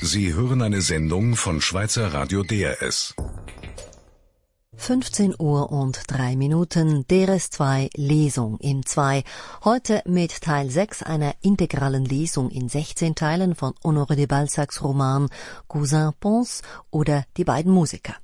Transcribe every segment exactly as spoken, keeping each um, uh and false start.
Sie hören eine Sendung von Schweizer Radio D R S. fünfzehn Uhr und drei Minuten, D R S zwei Lesung im zwei. Heute mit Teil sechs einer integralen Lesung in sechzehn Teilen von Honoré de Balzacs Roman Cousin Pons oder Die beiden Musiker.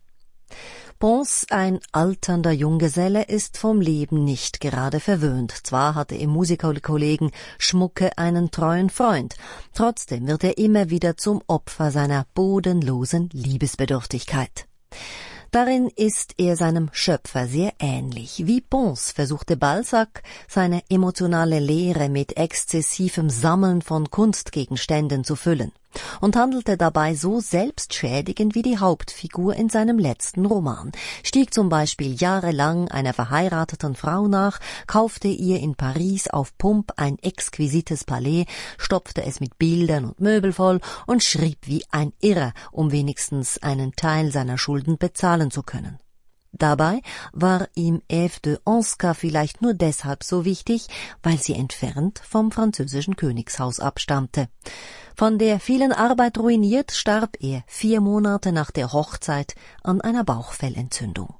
Pons, ein alternder Junggeselle, ist vom Leben nicht gerade verwöhnt. Zwar hatte im Musikerkollegen Schmucke einen treuen Freund, trotzdem wird er immer wieder zum Opfer seiner bodenlosen Liebesbedürftigkeit. Darin ist er seinem Schöpfer sehr ähnlich. Wie Pons versuchte Balzac, seine emotionale Leere mit exzessivem Sammeln von Kunstgegenständen zu füllen und handelte dabei so selbstschädigend wie die Hauptfigur in seinem letzten Roman, stieg zum Beispiel jahrelang einer verheirateten Frau nach, kaufte ihr in Paris auf Pump ein exquisites Palais, stopfte es mit Bildern und Möbel voll und schrieb wie ein Irrer, um wenigstens einen Teil seiner Schulden bezahlen zu können. Dabei war ihm Ève de Ansca vielleicht nur deshalb so wichtig, weil sie entfernt vom französischen Königshaus abstammte. Von der vielen Arbeit ruiniert, starb er vier Monate nach der Hochzeit an einer Bauchfellentzündung.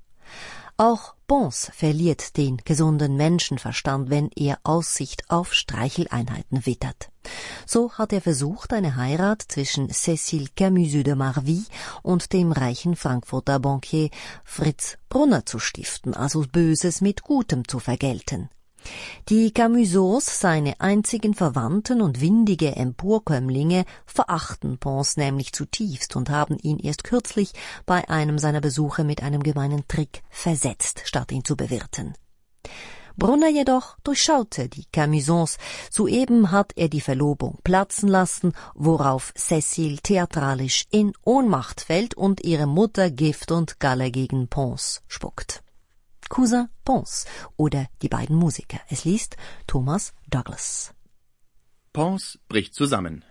Auch Pons verliert den gesunden Menschenverstand, wenn er Aussicht auf Streicheleinheiten wittert. So hat er versucht, eine Heirat zwischen Cécile Camusot de Marville und dem reichen Frankfurter Bankier Fritz Brunner zu stiften, also Böses mit Gutem zu vergelten. Die Camusots, seine einzigen Verwandten und windige Emporkömmlinge, verachten Pons nämlich zutiefst und haben ihn erst kürzlich bei einem seiner Besuche mit einem gemeinen Trick versetzt, statt ihn zu bewirten. Brunner jedoch durchschaute die Camusots. Soeben hat er die Verlobung platzen lassen, worauf Cécile theatralisch in Ohnmacht fällt und ihre Mutter Gift und Galle gegen Pons spuckt. Cousin Pons oder Die beiden Musiker. Es liest Thomas Douglas. Pons bricht zusammen.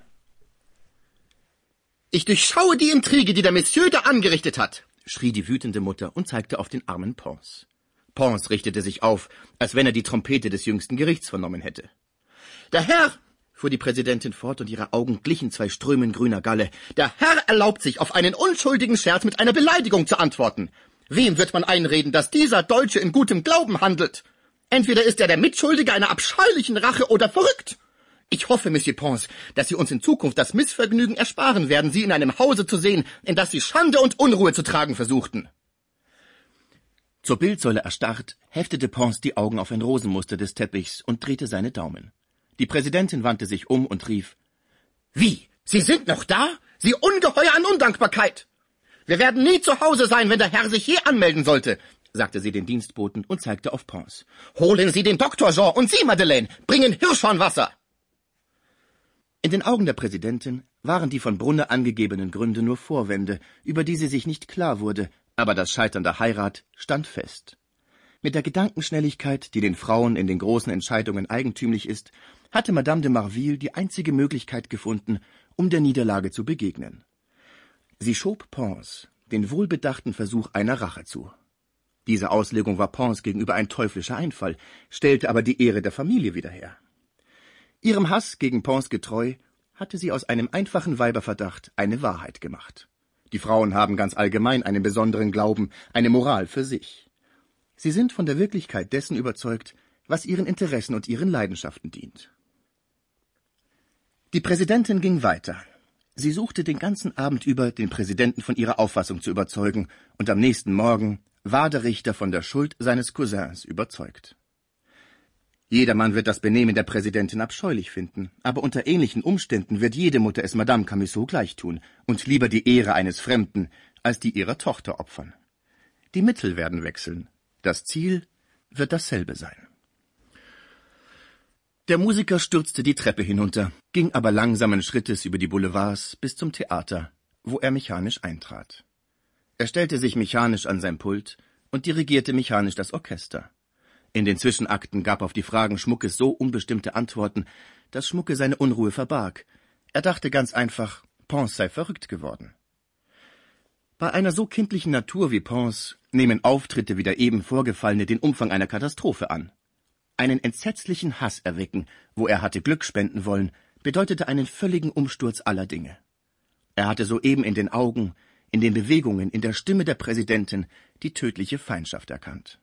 »Ich durchschaue die Intrige, die der Monsieur da angerichtet hat«, schrie die wütende Mutter und zeigte auf den armen Pons. Pons richtete sich auf, als wenn er die Trompete des jüngsten Gerichts vernommen hätte. »Der Herr«, fuhr die Präsidentin fort, und ihre Augen glichen zwei Strömen grüner Galle, »der Herr erlaubt sich, auf einen unschuldigen Scherz mit einer Beleidigung zu antworten. Wem wird man einreden, dass dieser Deutsche in gutem Glauben handelt? Entweder ist er der Mitschuldige einer abscheulichen Rache oder verrückt. Ich hoffe, Monsieur Pons, dass Sie uns in Zukunft das Missvergnügen ersparen werden, Sie in einem Hause zu sehen, in das Sie Schande und Unruhe zu tragen versuchten.« Zur Bildsäule erstarrt, heftete Pons die Augen auf ein Rosenmuster des Teppichs und drehte seine Daumen. Die Präsidentin wandte sich um und rief, »Wie? Sie sind noch da? Sie ungeheuer an Undankbarkeit! Wir werden nie zu Hause sein, wenn der Herr sich je anmelden sollte«, sagte sie den Dienstboten und zeigte auf Pons. »Holen Sie den Doktor Jean und Sie, Madeleine, bringen Hirschhornwasser!« In den Augen der Präsidentin waren die von Brunner angegebenen Gründe nur Vorwände, über die sie sich nicht klar wurde, aber das Scheitern der Heirat stand fest. Mit der Gedankenschnelligkeit, die den Frauen in den großen Entscheidungen eigentümlich ist, hatte Madame de Marville die einzige Möglichkeit gefunden, um der Niederlage zu begegnen. Sie schob Pons den wohlbedachten Versuch einer Rache zu. Diese Auslegung war Pons gegenüber ein teuflischer Einfall, stellte aber die Ehre der Familie wieder her. Ihrem Hass gegen Pons getreu, hatte sie aus einem einfachen Weiberverdacht eine Wahrheit gemacht. Die Frauen haben ganz allgemein einen besonderen Glauben, eine Moral für sich. Sie sind von der Wirklichkeit dessen überzeugt, was ihren Interessen und ihren Leidenschaften dient. Die Präsidentin ging weiter. Sie suchte den ganzen Abend über, den Präsidenten von ihrer Auffassung zu überzeugen, und am nächsten Morgen war der Richter von der Schuld seines Cousins überzeugt. Jedermann wird das Benehmen der Präsidentin abscheulich finden, aber unter ähnlichen Umständen wird jede Mutter es Madame Camusot gleich tun und lieber die Ehre eines Fremden als die ihrer Tochter opfern. Die Mittel werden wechseln, das Ziel wird dasselbe sein. Der Musiker stürzte die Treppe hinunter, ging aber langsamen Schrittes über die Boulevards bis zum Theater, wo er mechanisch eintrat. Er stellte sich mechanisch an sein Pult und dirigierte mechanisch das Orchester. In den Zwischenakten gab auf die Fragen Schmuckes so unbestimmte Antworten, dass Schmucke seine Unruhe verbarg. Er dachte ganz einfach, Pons sei verrückt geworden. Bei einer so kindlichen Natur wie Pons nehmen Auftritte wie der eben vorgefallene den Umfang einer Katastrophe an. Einen entsetzlichen Hass erwecken, wo er hatte Glück spenden wollen, bedeutete einen völligen Umsturz aller Dinge. Er hatte soeben in den Augen, in den Bewegungen, in der Stimme der Präsidentin die tödliche Feindschaft erkannt.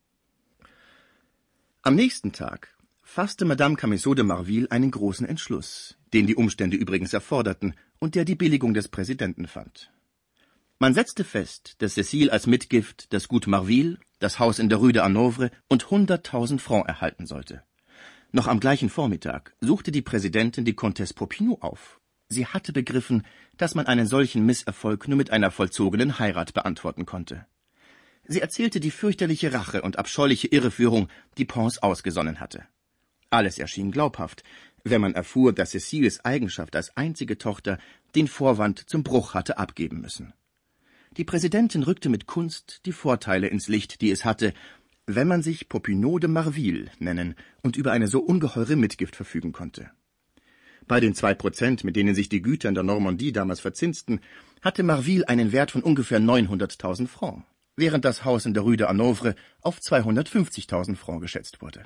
Am nächsten Tag fasste Madame Camusot de Marville einen großen Entschluss, den die Umstände übrigens erforderten und der die Billigung des Präsidenten fand. Man setzte fest, dass Cécile als Mitgift das Gut Marville, das Haus in der Rue de Hanovre und hunderttausend Francs erhalten sollte. Noch am gleichen Vormittag suchte die Präsidentin die Comtesse Popinot auf. Sie hatte begriffen, dass man einen solchen Misserfolg nur mit einer vollzogenen Heirat beantworten konnte. Sie erzählte die fürchterliche Rache und abscheuliche Irreführung, die Pons ausgesonnen hatte. Alles erschien glaubhaft, wenn man erfuhr, dass Céciles Eigenschaft als einzige Tochter den Vorwand zum Bruch hatte abgeben müssen. Die Präsidentin rückte mit Kunst die Vorteile ins Licht, die es hatte, wenn man sich Popinot de Marville nennen und über eine so ungeheure Mitgift verfügen konnte. Bei den zwei Prozent, mit denen sich die Güter in der Normandie damals verzinsten, hatte Marville einen Wert von ungefähr neunhunderttausend Francs, während das Haus in der Rue de Hanovre auf zweihundertfünfzigtausend Francs geschätzt wurde.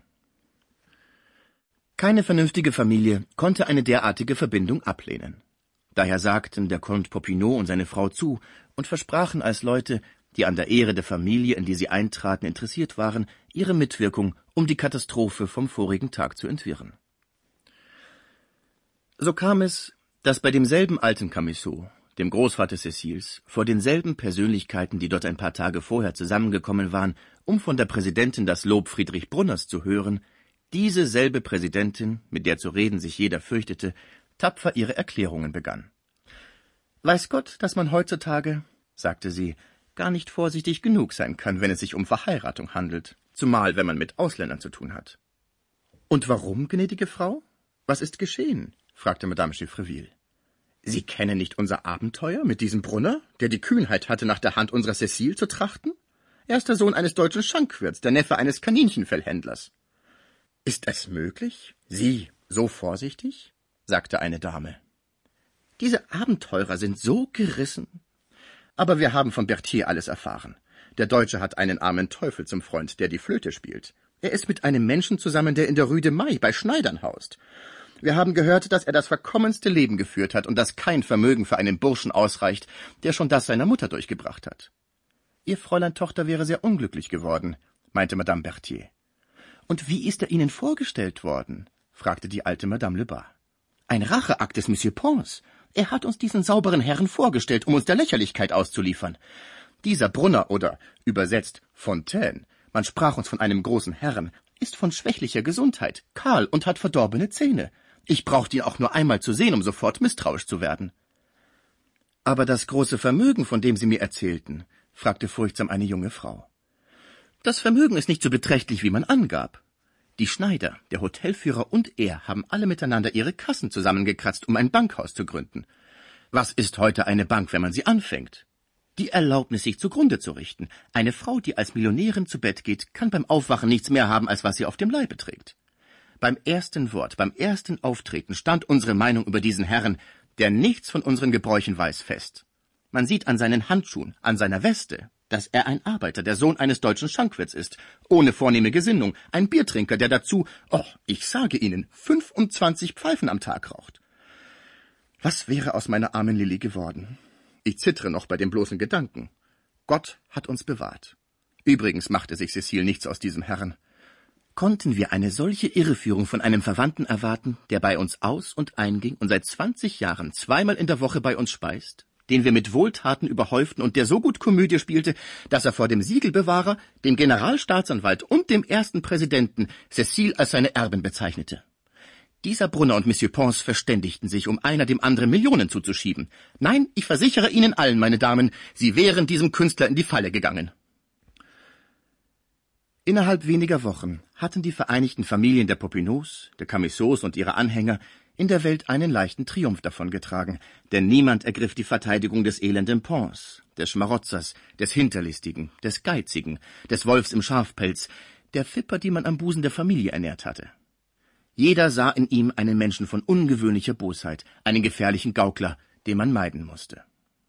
Keine vernünftige Familie konnte eine derartige Verbindung ablehnen. Daher sagten der Comte Popinot und seine Frau zu und versprachen als Leute, die an der Ehre der Familie, in die sie eintraten, interessiert waren, ihre Mitwirkung, um die Katastrophe vom vorigen Tag zu entwirren. So kam es, dass bei demselben alten Camusot, dem Großvater Céciles, vor denselben Persönlichkeiten, die dort ein paar Tage vorher zusammengekommen waren, um von der Präsidentin das Lob Friedrich Brunners zu hören, diese selbe Präsidentin, mit der zu reden sich jeder fürchtete, tapfer ihre Erklärungen begann. »Weiß Gott, dass man heutzutage«, sagte sie, »gar nicht vorsichtig genug sein kann, wenn es sich um Verheiratung handelt, zumal wenn man mit Ausländern zu tun hat.« »Und warum, gnädige Frau? Was ist geschehen?« fragte Madame Chiffreville. »Sie kennen nicht unser Abenteuer mit diesem Brunner, der die Kühnheit hatte, nach der Hand unserer Cécile zu trachten? Er ist der Sohn eines deutschen Schankwirts, der Neffe eines Kaninchenfellhändlers.« »Ist es möglich? Sie so vorsichtig?« sagte eine Dame. »Diese Abenteurer sind so gerissen. Aber wir haben von Berthier alles erfahren. Der Deutsche hat einen armen Teufel zum Freund, der die Flöte spielt. Er ist mit einem Menschen zusammen, der in der Rue de Maille bei Schneidern haust. Wir haben gehört, dass er das verkommenste Leben geführt hat und dass kein Vermögen für einen Burschen ausreicht, der schon das seiner Mutter durchgebracht hat. Ihr Fräulein Tochter wäre sehr unglücklich geworden«, meinte Madame Berthier. »Und wie ist er Ihnen vorgestellt worden?« fragte die alte Madame Lebas. »Ein Racheakt des Monsieur Pons. Er hat uns diesen sauberen Herrn vorgestellt, um uns der Lächerlichkeit auszuliefern. Dieser Brunner oder, übersetzt, Fontaine, man sprach uns von einem großen Herrn, ist von schwächlicher Gesundheit, kahl und hat verdorbene Zähne. Ich brauchte ihn auch nur einmal zu sehen, um sofort misstrauisch zu werden.« »Aber das große Vermögen, von dem Sie mir erzählten?« fragte furchtsam eine junge Frau. »Das Vermögen ist nicht so beträchtlich, wie man angab. Die Schneider, der Hotelführer und er haben alle miteinander ihre Kassen zusammengekratzt, um ein Bankhaus zu gründen. Was ist heute eine Bank, wenn man sie anfängt? Die Erlaubnis, sich zugrunde zu richten. Eine Frau, die als Millionärin zu Bett geht, kann beim Aufwachen nichts mehr haben, als was sie auf dem Leibe trägt. Beim ersten Wort, beim ersten Auftreten stand unsere Meinung über diesen Herrn, der nichts von unseren Gebräuchen weiß, fest. Man sieht an seinen Handschuhen, an seiner Weste, dass er ein Arbeiter, der Sohn eines deutschen Schankwirts ist, ohne vornehme Gesinnung, ein Biertrinker, der dazu, oh, ich sage Ihnen, fünfundzwanzig Pfeifen am Tag raucht. Was wäre aus meiner armen Lilli geworden? Ich zittere noch bei dem bloßen Gedanken. Gott hat uns bewahrt. Übrigens machte sich Cécile nichts aus diesem Herrn. Konnten wir eine solche Irreführung von einem Verwandten erwarten, der bei uns aus- und einging und seit zwanzig Jahren zweimal in der Woche bei uns speist, den wir mit Wohltaten überhäuften und der so gut Komödie spielte, dass er vor dem Siegelbewahrer, dem Generalstaatsanwalt und dem ersten Präsidenten Cécile als seine Erbin bezeichnete? Dieser Brunner und Monsieur Pons verständigten sich, um einer dem anderen Millionen zuzuschieben. Nein, ich versichere Ihnen allen, meine Damen, Sie wären diesem Künstler in die Falle gegangen.« Innerhalb weniger Wochen hatten die vereinigten Familien der Popinots, der Camusots und ihrer Anhänger in der Welt einen leichten Triumph davongetragen, denn niemand ergriff die Verteidigung des elenden Pons, des Schmarotzers, des Hinterlistigen, des Geizigen, des Wolfs im Schafpelz, der Fipper, die man am Busen der Familie ernährt hatte. Jeder sah in ihm einen Menschen von ungewöhnlicher Bosheit, einen gefährlichen Gaukler, den man meiden musste.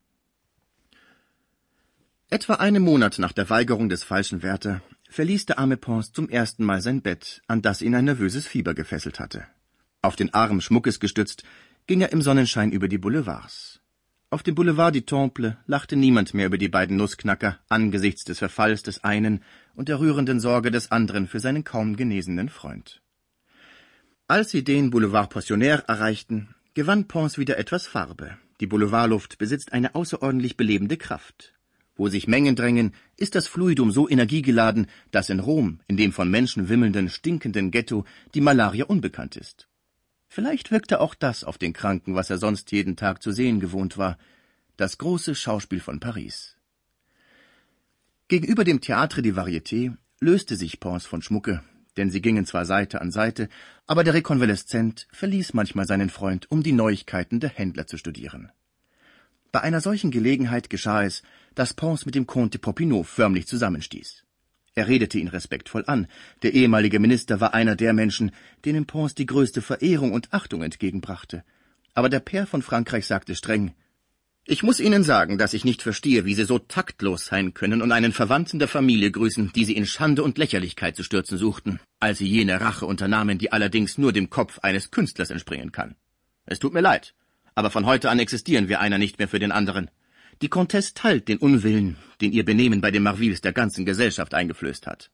Etwa einen Monat nach der Weigerung des falschen Wärter verließ der arme Pons zum ersten Mal sein Bett, an das ihn ein nervöses Fieber gefesselt hatte. Auf den Arm Schmuckes gestützt, ging er im Sonnenschein über die Boulevards. Auf dem Boulevard du Temple lachte niemand mehr über die beiden Nussknacker angesichts des Verfalls des einen und der rührenden Sorge des anderen für seinen kaum genesenen Freund. Als sie den Boulevard Poissonnaire erreichten, gewann Pons wieder etwas Farbe. Die Boulevardluft besitzt eine außerordentlich belebende Kraft. Wo sich Mengen drängen, ist das Fluidum so energiegeladen, dass in Rom, in dem von Menschen wimmelnden, stinkenden Ghetto, die Malaria unbekannt ist. Vielleicht wirkte auch das auf den Kranken, was er sonst jeden Tag zu sehen gewohnt war, das große Schauspiel von Paris. Gegenüber dem Théâtre des Variétés löste sich Pons von Schmucke, denn sie gingen zwar Seite an Seite, aber der Rekonvaleszent verließ manchmal seinen Freund, um die Neuigkeiten der Händler zu studieren. Bei einer solchen Gelegenheit geschah es, dass Pons mit dem Comte de Popinot förmlich zusammenstieß. Er redete ihn respektvoll an. Der ehemalige Minister war einer der Menschen, denen Pons die größte Verehrung und Achtung entgegenbrachte. Aber der Pair von Frankreich sagte streng: »Ich muss Ihnen sagen, dass ich nicht verstehe, wie Sie so taktlos sein können und einen Verwandten der Familie grüßen, die Sie in Schande und Lächerlichkeit zu stürzen suchten, als Sie jene Rache unternahmen, die allerdings nur dem Kopf eines Künstlers entspringen kann. Es tut mir leid, aber von heute an existieren wir einer nicht mehr für den anderen. Die Comtesse teilt den Unwillen, den ihr Benehmen bei den Marvilles der ganzen Gesellschaft eingeflößt hat.«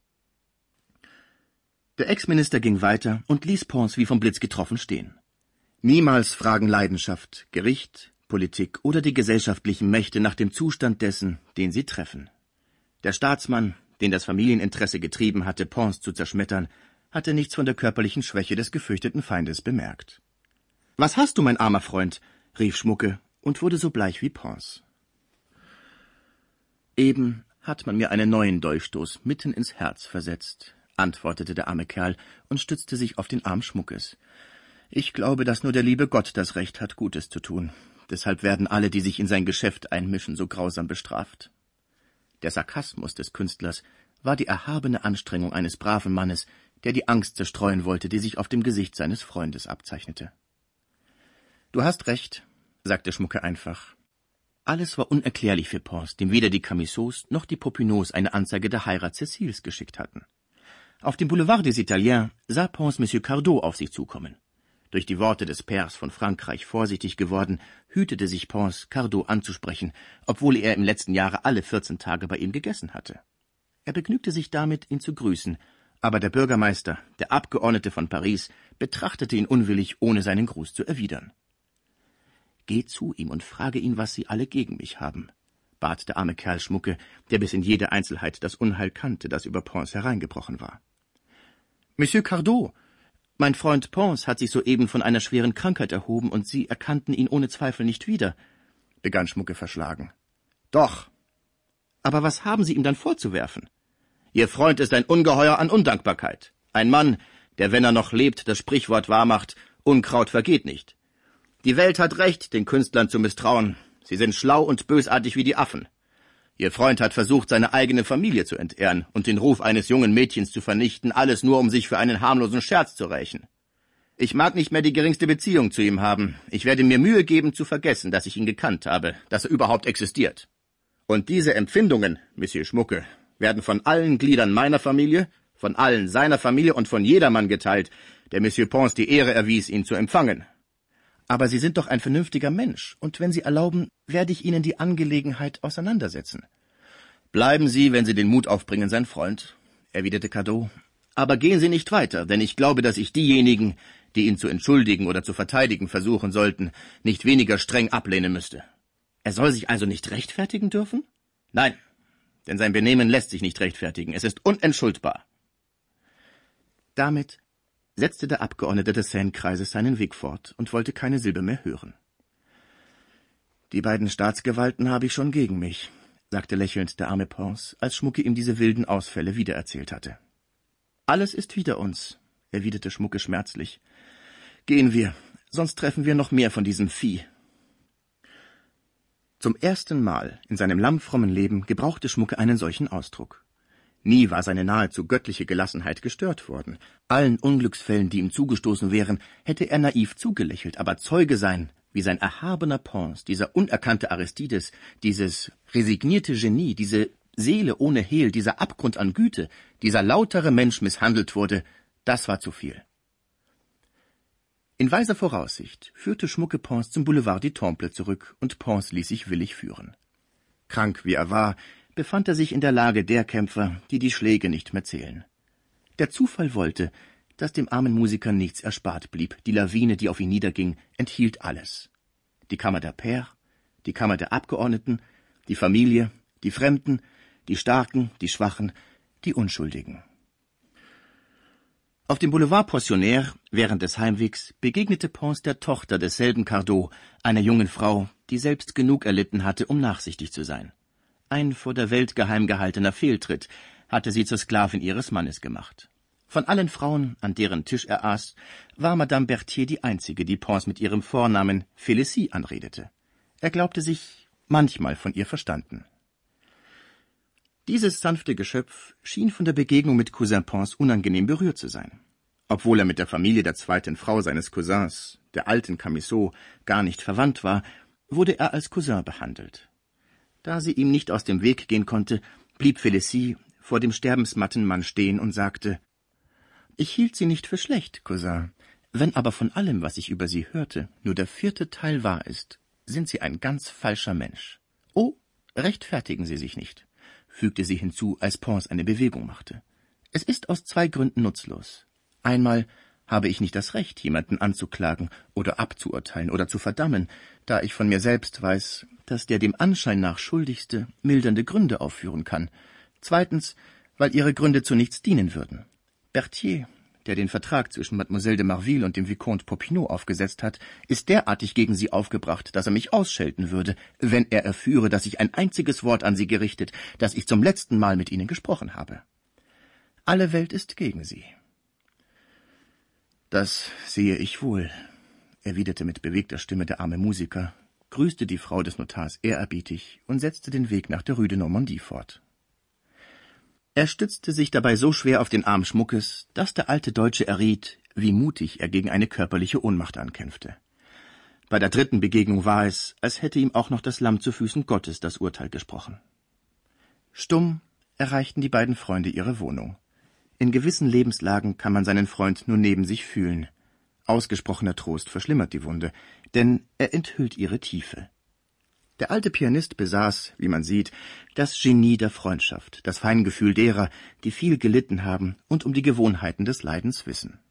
Der Ex-Minister ging weiter und ließ Pons wie vom Blitz getroffen stehen. Niemals fragen Leidenschaft, Gericht, Politik oder die gesellschaftlichen Mächte nach dem Zustand dessen, den sie treffen. Der Staatsmann, den das Familieninteresse getrieben hatte, Pons zu zerschmettern, hatte nichts von der körperlichen Schwäche des gefürchteten Feindes bemerkt. »Was hast du, mein armer Freund?« rief Schmucke und wurde so bleich wie Pons. »Eben hat man mir einen neuen Dolchstoß mitten ins Herz versetzt«, antwortete der arme Kerl und stützte sich auf den Arm Schmuckes. »Ich glaube, dass nur der liebe Gott das Recht hat, Gutes zu tun. Deshalb werden alle, die sich in sein Geschäft einmischen, so grausam bestraft.« Der Sarkasmus des Künstlers war die erhabene Anstrengung eines braven Mannes, der die Angst zerstreuen wollte, die sich auf dem Gesicht seines Freundes abzeichnete. »Du hast recht«, sagte Schmucke einfach. Alles war unerklärlich für Pons, dem weder die Camisauds noch die Popinots eine Anzeige der Heirat Céciles geschickt hatten. Auf dem Boulevard des Italiens sah Pons Monsieur Cardot auf sich zukommen. Durch die Worte des Pairs von Frankreich vorsichtig geworden, hütete sich Pons, Cardot anzusprechen, obwohl er im letzten Jahre alle vierzehn Tage bei ihm gegessen hatte. Er begnügte sich damit, ihn zu grüßen, aber der Bürgermeister, der Abgeordnete von Paris, betrachtete ihn unwillig, ohne seinen Gruß zu erwidern. »Geh zu ihm und frage ihn, was sie alle gegen mich haben«, bat der arme Kerl Schmucke, der bis in jede Einzelheit das Unheil kannte, das über Pons hereingebrochen war. »Monsieur Cardot, mein Freund Pons hat sich soeben von einer schweren Krankheit erhoben, und Sie erkannten ihn ohne Zweifel nicht wieder«, begann Schmucke verschlagen. »Doch. Aber was haben Sie ihm dann vorzuwerfen? Ihr Freund ist ein Ungeheuer an Undankbarkeit. Ein Mann, der, wenn er noch lebt, das Sprichwort wahrmacht, Unkraut vergeht nicht. Die Welt hat recht, den Künstlern zu misstrauen. Sie sind schlau und bösartig wie die Affen. Ihr Freund hat versucht, seine eigene Familie zu entehren und den Ruf eines jungen Mädchens zu vernichten, alles nur, um sich für einen harmlosen Scherz zu rächen. Ich mag nicht mehr die geringste Beziehung zu ihm haben. Ich werde mir Mühe geben, zu vergessen, dass ich ihn gekannt habe, dass er überhaupt existiert. Und diese Empfindungen, Monsieur Schmucke, werden von allen Gliedern meiner Familie, von allen seiner Familie und von jedermann geteilt, der Monsieur Pons die Ehre erwies, ihn zu empfangen. Aber Sie sind doch ein vernünftiger Mensch, und wenn Sie erlauben, werde ich Ihnen die Angelegenheit auseinandersetzen.« »Bleiben Sie, wenn Sie den Mut aufbringen, sein Freund«, erwiderte Cardot. »Aber gehen Sie nicht weiter, denn ich glaube, dass ich diejenigen, die ihn zu entschuldigen oder zu verteidigen versuchen sollten, nicht weniger streng ablehnen müsste. Er soll sich also nicht rechtfertigen dürfen? Nein, denn sein Benehmen lässt sich nicht rechtfertigen. Es ist unentschuldbar.« Damit setzte der Abgeordnete des Seine-Kreises seinen Weg fort und wollte keine Silbe mehr hören. »Die beiden Staatsgewalten habe ich schon gegen mich«, sagte lächelnd der arme Pons, als Schmucke ihm diese wilden Ausfälle wiedererzählt hatte. »Alles ist wider uns«, erwiderte Schmucke schmerzlich. »Gehen wir, sonst treffen wir noch mehr von diesem Vieh.« Zum ersten Mal in seinem lammfrommen Leben gebrauchte Schmucke einen solchen Ausdruck. Nie war seine nahezu göttliche Gelassenheit gestört worden. Allen Unglücksfällen, die ihm zugestoßen wären, hätte er naiv zugelächelt, aber Zeuge sein, wie sein erhabener Pons, dieser unerkannte Aristides, dieses resignierte Genie, diese Seele ohne Hehl, dieser Abgrund an Güte, dieser lautere Mensch misshandelt wurde, das war zu viel. In weiser Voraussicht führte Schmucke Pons zum Boulevard du Temple zurück, und Pons ließ sich willig führen. Krank wie er war, befand er sich in der Lage der Kämpfer, die die Schläge nicht mehr zählen. Der Zufall wollte, dass dem armen Musiker nichts erspart blieb. Die Lawine, die auf ihn niederging, enthielt alles. Die Kammer der Pairs, die Kammer der Abgeordneten, die Familie, die Fremden, die Starken, die Schwachen, die Unschuldigen. Auf dem Boulevard Poissonnaire, während des Heimwegs, begegnete Pons der Tochter desselben Cardot, einer jungen Frau, die selbst genug erlitten hatte, um nachsichtig zu sein. Ein vor der Welt geheim gehaltener Fehltritt hatte sie zur Sklavin ihres Mannes gemacht. Von allen Frauen, an deren Tisch er aß, war Madame Berthier die einzige, die Pons mit ihrem Vornamen Félicie anredete. Er glaubte sich manchmal von ihr verstanden. Dieses sanfte Geschöpf schien von der Begegnung mit Cousin Pons unangenehm berührt zu sein. Obwohl er mit der Familie der zweiten Frau seines Cousins, der alten Camusot, gar nicht verwandt war, wurde er als Cousin behandelt. Da sie ihm nicht aus dem Weg gehen konnte, blieb Félicie vor dem sterbensmatten Mann stehen und sagte: »Ich hielt Sie nicht für schlecht, Cousin. Wenn aber von allem, was ich über Sie hörte, nur der vierte Teil wahr ist, sind Sie ein ganz falscher Mensch. Oh, rechtfertigen Sie sich nicht«, fügte sie hinzu, als Pons eine Bewegung machte. »Es ist aus zwei Gründen nutzlos. Einmal habe ich nicht das Recht, jemanden anzuklagen oder abzuurteilen oder zu verdammen, da ich von mir selbst weiß, dass der dem Anschein nach Schuldigste mildernde Gründe aufführen kann. Zweitens, weil ihre Gründe zu nichts dienen würden. Berthier, der den Vertrag zwischen Mademoiselle de Marville und dem Vicomte Popinot aufgesetzt hat, ist derartig gegen sie aufgebracht, dass er mich ausschelten würde, wenn er erführe, dass ich ein einziges Wort an sie gerichtet, dass ich zum letzten Mal mit ihnen gesprochen habe. Alle Welt ist gegen sie.« »Das sehe ich wohl«, erwiderte mit bewegter Stimme der arme Musiker, grüßte die Frau des Notars ehrerbietig und setzte den Weg nach der Rue de Normandie fort. Er stützte sich dabei so schwer auf den Arm Schmuckes, dass der alte Deutsche erriet, wie mutig er gegen eine körperliche Ohnmacht ankämpfte. Bei der dritten Begegnung war es, als hätte ihm auch noch das Lamm zu Füßen Gottes das Urteil gesprochen. Stumm erreichten die beiden Freunde ihre Wohnung. In gewissen Lebenslagen kann man seinen Freund nur neben sich fühlen. Ausgesprochener Trost verschlimmert die Wunde, denn er enthüllt ihre Tiefe. Der alte Pianist besaß, wie man sieht, das Genie der Freundschaft, das Feingefühl derer, die viel gelitten haben und um die Gewohnheiten des Leidens wissen.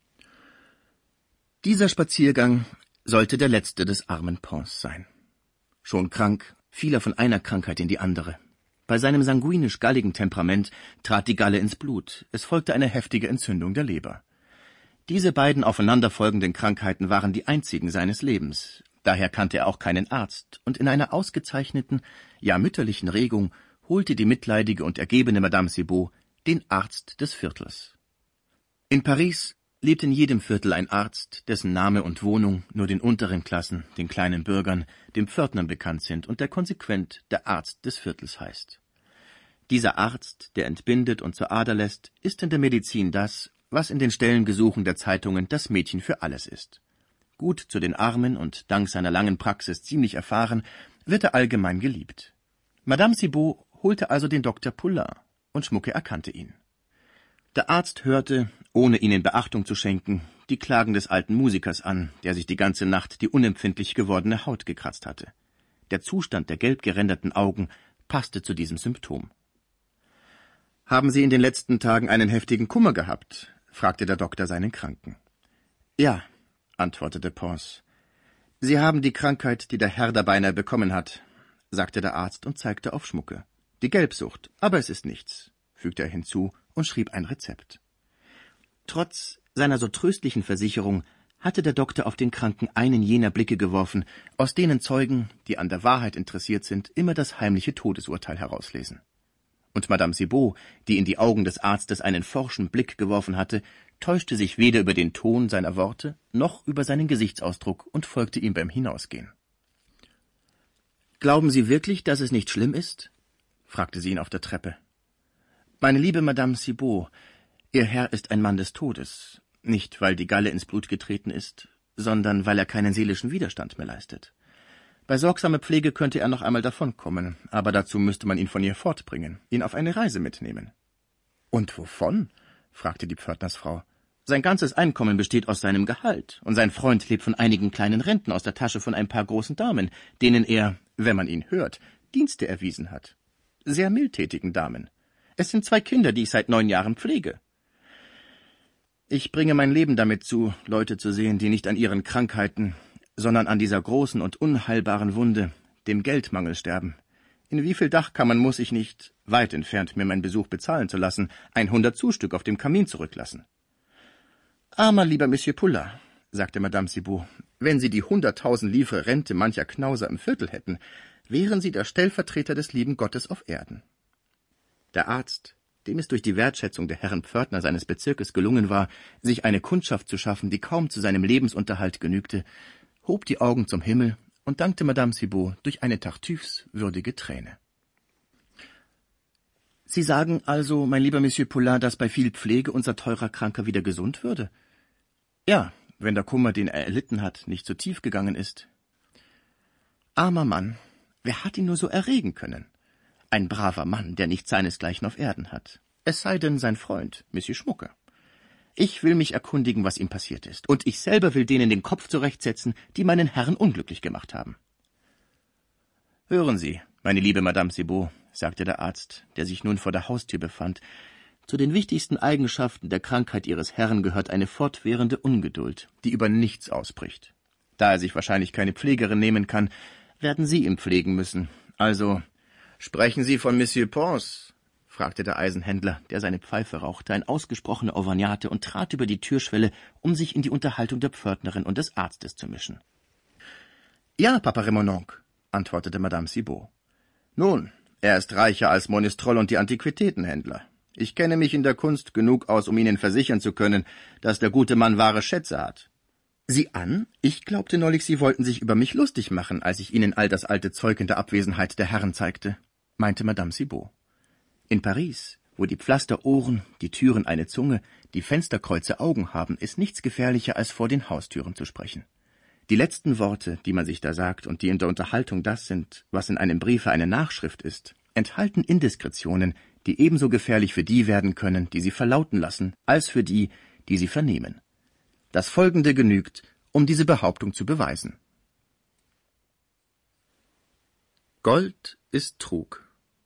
Dieser Spaziergang sollte der letzte des armen Pons sein. Schon krank fiel er von einer Krankheit in die andere. Bei seinem sanguinisch-galligen Temperament trat die Galle ins Blut, es folgte eine heftige Entzündung der Leber. Diese beiden aufeinanderfolgenden Krankheiten waren die einzigen seines Lebens. Daher kannte er auch keinen Arzt, und in einer ausgezeichneten, ja mütterlichen Regung holte die mitleidige und ergebene Madame Cibot den Arzt des Viertels. In Paris lebt in jedem Viertel ein Arzt, dessen Name und Wohnung nur den unteren Klassen, den kleinen Bürgern, den Pförtnern bekannt sind und der konsequent der Arzt des Viertels heißt. Dieser Arzt, der entbindet und zur Ader lässt, ist in der Medizin das, was in den Stellengesuchen der Zeitungen das Mädchen für alles ist. Gut zu den Armen und dank seiner langen Praxis ziemlich erfahren, wird er allgemein geliebt. Madame Cibot holte also den Doktor Poulain, und Schmucke erkannte ihn. Der Arzt hörte, ohne ihnen Beachtung zu schenken, die Klagen des alten Musikers an, der sich die ganze Nacht die unempfindlich gewordene Haut gekratzt hatte. Der Zustand der gelb geränderten Augen passte zu diesem Symptom. »Haben Sie in den letzten Tagen einen heftigen Kummer gehabt?« fragte der Doktor seinen Kranken. »Ja«, antwortete Pons. »Sie haben die Krankheit, die der Herr da beinahe bekommen hat«, sagte der Arzt und zeigte auf Schmucke. »Die Gelbsucht, aber es ist nichts«, fügte er hinzu und schrieb ein Rezept. Trotz seiner so tröstlichen Versicherung hatte der Doktor auf den Kranken einen jener Blicke geworfen, aus denen Zeugen, die an der Wahrheit interessiert sind, immer das heimliche Todesurteil herauslesen. Und Madame Cibot, die in die Augen des Arztes einen forschen Blick geworfen hatte, täuschte sich weder über den Ton seiner Worte noch über seinen Gesichtsausdruck und folgte ihm beim Hinausgehen. »Glauben Sie wirklich, dass es nicht schlimm ist?« fragte sie ihn auf der Treppe. »Meine liebe Madame Cibot, Ihr Herr ist ein Mann des Todes, nicht weil die Galle ins Blut getreten ist, sondern weil er keinen seelischen Widerstand mehr leistet. Bei sorgsamer Pflege könnte er noch einmal davonkommen, aber dazu müsste man ihn von ihr fortbringen, ihn auf eine Reise mitnehmen.« »Und wovon?« fragte die Pförtnersfrau. Sein ganzes Einkommen besteht aus seinem Gehalt, und sein Freund lebt von einigen kleinen Renten aus der Tasche von ein paar großen Damen, denen er, wenn man ihn hört, Dienste erwiesen hat. Sehr mildtätigen Damen. Es sind zwei Kinder, die ich seit neun Jahren pflege. Ich bringe mein Leben damit zu, Leute zu sehen, die nicht an ihren Krankheiten, sondern an dieser großen und unheilbaren Wunde, dem Geldmangel, sterben. In wie viel Dachkammern muss ich nicht, weit entfernt mir meinen Besuch bezahlen zu lassen, ein hundert Zustück auf dem Kamin zurücklassen? »Armer, lieber Monsieur Poulain«, sagte Madame Cibot, »wenn Sie die hunderttausend Livres Rente mancher Knauser im Viertel hätten, wären Sie der Stellvertreter des lieben Gottes auf Erden.« Der Arzt, dem es durch die Wertschätzung der Herren Pförtner seines Bezirkes gelungen war, sich eine Kundschaft zu schaffen, die kaum zu seinem Lebensunterhalt genügte, hob die Augen zum Himmel und dankte Madame Cibot durch eine Tartüffes würdige Träne. »Sie sagen also, mein lieber Monsieur Poulain, dass bei viel Pflege unser teurer Kranker wieder gesund würde?« »Ja, wenn der Kummer, den er erlitten hat, nicht so tief gegangen ist.« »Armer Mann, wer hat ihn nur so erregen können? Ein braver Mann, der nicht seinesgleichen auf Erden hat. Es sei denn sein Freund, Monsieur Schmucke. Ich will mich erkundigen, was ihm passiert ist, und ich selber will denen den Kopf zurechtsetzen, die meinen Herrn unglücklich gemacht haben.« »Hören Sie, meine liebe Madame Cibot«, sagte der Arzt, der sich nun vor der Haustür befand, »zu den wichtigsten Eigenschaften der Krankheit Ihres Herrn gehört eine fortwährende Ungeduld, die über nichts ausbricht. Da er sich wahrscheinlich keine Pflegerin nehmen kann, werden Sie ihn pflegen müssen. Also, sprechen Sie von Monsieur Pons?« fragte der Eisenhändler, der seine Pfeife rauchte, ein ausgesprochener Auvergnate, und trat über die Türschwelle, um sich in die Unterhaltung der Pförtnerin und des Arztes zu mischen. »Ja, Papa Remononc«, antwortete Madame Cibot. »Nun, er ist reicher als Monistrol und die Antiquitätenhändler. Ich kenne mich in der Kunst genug aus, um Ihnen versichern zu können, dass der gute Mann wahre Schätze hat.« »Sieh an, ich glaubte neulich, Sie wollten sich über mich lustig machen, als ich Ihnen all das alte Zeug in der Abwesenheit der Herren zeigte«, meinte Madame Cibot. »In Paris, wo die Pflasterohren, die Türen eine Zunge, die Fensterkreuze Augen haben, ist nichts gefährlicher, als vor den Haustüren zu sprechen. Die letzten Worte, die man sich da sagt und die in der Unterhaltung das sind, was in einem Briefe eine Nachschrift ist, enthalten Indiskretionen, die ebenso gefährlich für die werden können, die sie verlauten lassen, als für die, die sie vernehmen. Das Folgende genügt, um diese Behauptung zu beweisen. Gold ist Trug.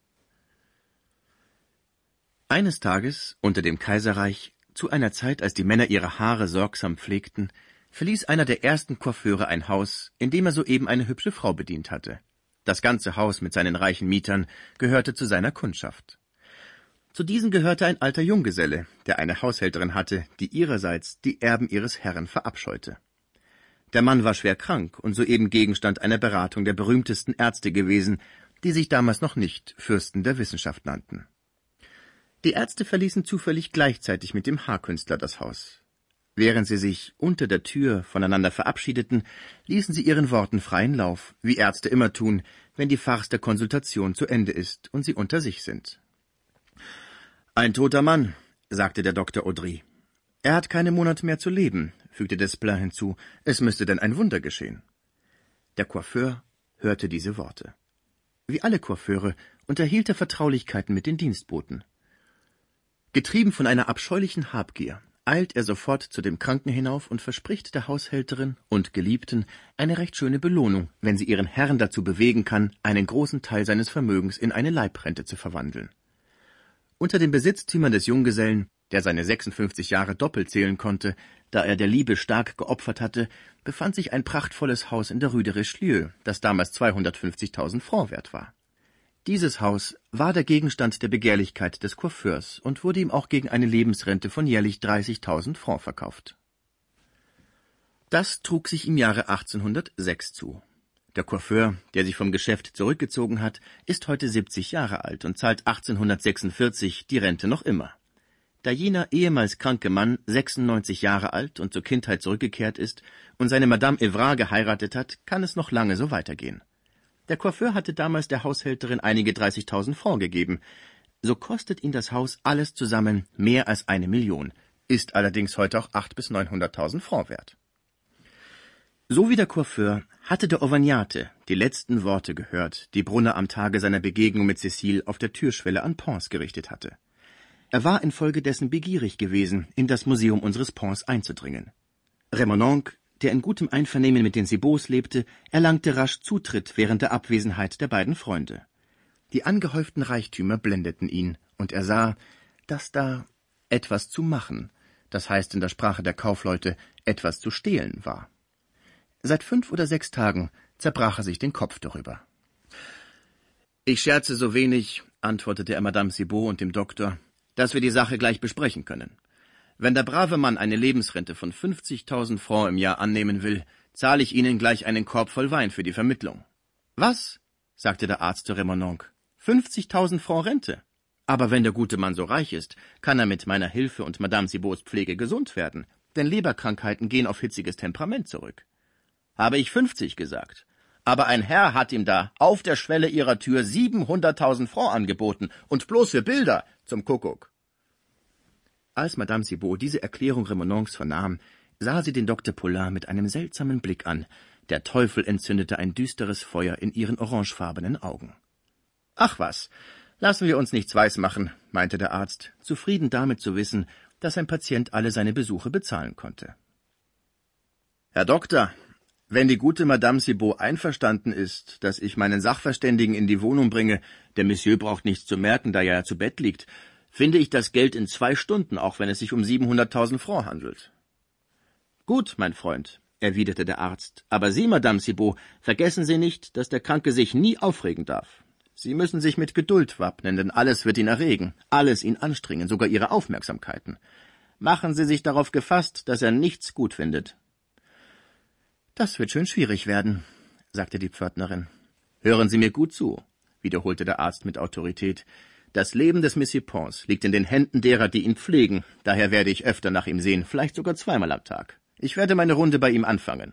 Eines Tages, unter dem Kaiserreich, zu einer Zeit, als die Männer ihre Haare sorgsam pflegten, verließ einer der ersten Coiffeure ein Haus, in dem er soeben eine hübsche Frau bedient hatte. Das ganze Haus mit seinen reichen Mietern gehörte zu seiner Kundschaft. Zu diesen gehörte ein alter Junggeselle, der eine Haushälterin hatte, die ihrerseits die Erben ihres Herrn verabscheute. Der Mann war schwer krank und soeben Gegenstand einer Beratung der berühmtesten Ärzte gewesen, die sich damals noch nicht Fürsten der Wissenschaft nannten. Die Ärzte verließen zufällig gleichzeitig mit dem Haarkünstler das Haus. Während sie sich unter der Tür voneinander verabschiedeten, ließen sie ihren Worten freien Lauf, wie Ärzte immer tun, wenn die Farce der Konsultation zu Ende ist und sie unter sich sind. »Ein toter Mann«, sagte der Doktor Audry. »Er hat keine Monate mehr zu leben«, fügte Desplein hinzu. »Es müsste denn ein Wunder geschehen.« Der Coiffeur hörte diese Worte. Wie alle Coiffeure unterhielt er Vertraulichkeiten mit den Dienstboten. Getrieben von einer abscheulichen Habgier eilt er sofort zu dem Kranken hinauf und verspricht der Haushälterin und Geliebten eine recht schöne Belohnung, wenn sie ihren Herrn dazu bewegen kann, einen großen Teil seines Vermögens in eine Leibrente zu verwandeln. Unter den Besitztümern des Junggesellen, der seine sechsundfünfzig Jahre doppelt zählen konnte, da er der Liebe stark geopfert hatte, befand sich ein prachtvolles Haus in der Rue de Richelieu, das damals zweihundertfünfzigtausend Francs wert war. Dieses Haus war der Gegenstand der Begehrlichkeit des Coiffeurs und wurde ihm auch gegen eine Lebensrente von jährlich dreißigtausend Francs verkauft. Das trug sich im Jahre achtzehnhundertsechs zu. Der Coiffeur, der sich vom Geschäft zurückgezogen hat, ist heute siebzig Jahre alt und zahlt achtzehnhundertsechsundvierzig die Rente noch immer. Da jener ehemals kranke Mann sechsundneunzig Jahre alt und zur Kindheit zurückgekehrt ist und seine Madame Évrard geheiratet hat, kann es noch lange so weitergehen. Der Coiffeur hatte damals der Haushälterin einige dreißigtausend Francs gegeben. So kostet ihn das Haus alles zusammen mehr als eine Million, ist allerdings heute auch acht bis neunhunderttausend Francs wert. So wie der Coiffeur hatte der Auvergnate die letzten Worte gehört, die Brunner am Tage seiner Begegnung mit Cécile auf der Türschwelle an Pons gerichtet hatte. Er war infolgedessen begierig gewesen, in das Museum unseres Pons einzudringen. Remononc, der in gutem Einvernehmen mit den Cibots lebte, erlangte rasch Zutritt während der Abwesenheit der beiden Freunde. Die angehäuften Reichtümer blendeten ihn, und er sah, dass da etwas zu machen, das heißt in der Sprache der Kaufleute etwas zu stehlen war. Seit fünf oder sechs Tagen zerbrach er sich den Kopf darüber. »Ich scherze so wenig«, antwortete er Madame Cibot und dem Doktor, »dass wir die Sache gleich besprechen können. Wenn der brave Mann eine Lebensrente von fünfzigtausend Francs im Jahr annehmen will, zahle ich Ihnen gleich einen Korb voll Wein für die Vermittlung.« »Was?« sagte der Arzt zu Remononc. »fünfzigtausend Francs Rente? Aber wenn der gute Mann so reich ist, kann er mit meiner Hilfe und Madame Cibots Pflege gesund werden, denn Leberkrankheiten gehen auf hitziges Temperament zurück.« »Habe ich fünfzig gesagt? Aber ein Herr hat ihm da auf der Schwelle ihrer Tür siebenhunderttausend Francs angeboten, und bloß für Bilder, zum Kuckuck.« Als Madame Cibot diese Erklärung Remononcs vernahm, sah sie den Doktor Paulin mit einem seltsamen Blick an. Der Teufel entzündete ein düsteres Feuer in ihren orangefarbenen Augen. »Ach was, lassen wir uns nichts weismachen«, meinte der Arzt, zufrieden damit zu wissen, dass sein Patient alle seine Besuche bezahlen konnte. »Herr Doktor, wenn die gute Madame Cibot einverstanden ist, dass ich meinen Sachverständigen in die Wohnung bringe, der Monsieur braucht nichts zu merken, da er ja zu Bett liegt, finde ich das Geld in zwei Stunden, auch wenn es sich um siebenhunderttausend Francs handelt.« »Gut, mein Freund«, erwiderte der Arzt, »aber Sie, Madame Cibot, vergessen Sie nicht, dass der Kranke sich nie aufregen darf. Sie müssen sich mit Geduld wappnen, denn alles wird ihn erregen, alles ihn anstrengen, sogar Ihre Aufmerksamkeiten. Machen Sie sich darauf gefasst, dass er nichts gut findet.« »Das wird schön schwierig werden«, sagte die Pförtnerin. »Hören Sie mir gut zu«, wiederholte der Arzt mit Autorität. »Das Leben des Monsieur Pons liegt in den Händen derer, die ihn pflegen. Daher werde ich öfter nach ihm sehen, vielleicht sogar zweimal am Tag. Ich werde meine Runde bei ihm anfangen.«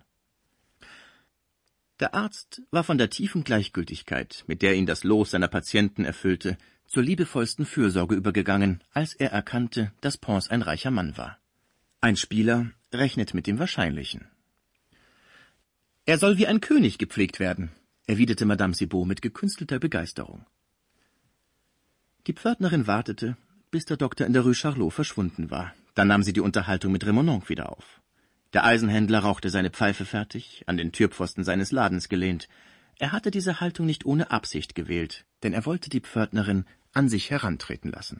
Der Arzt war von der tiefen Gleichgültigkeit, mit der ihn das Los seiner Patienten erfüllte, zur liebevollsten Fürsorge übergegangen, als er erkannte, dass Pons ein reicher Mann war. Ein Spieler rechnet mit dem Wahrscheinlichen. »Er soll wie ein König gepflegt werden«, erwiderte Madame Cibot mit gekünstelter Begeisterung. Die Pförtnerin wartete, bis der Doktor in der Rue Charlot verschwunden war. Dann nahm sie die Unterhaltung mit Remononc wieder auf. Der Eisenhändler rauchte seine Pfeife fertig, an den Türpfosten seines Ladens gelehnt. Er hatte diese Haltung nicht ohne Absicht gewählt, denn er wollte die Pförtnerin an sich herantreten lassen.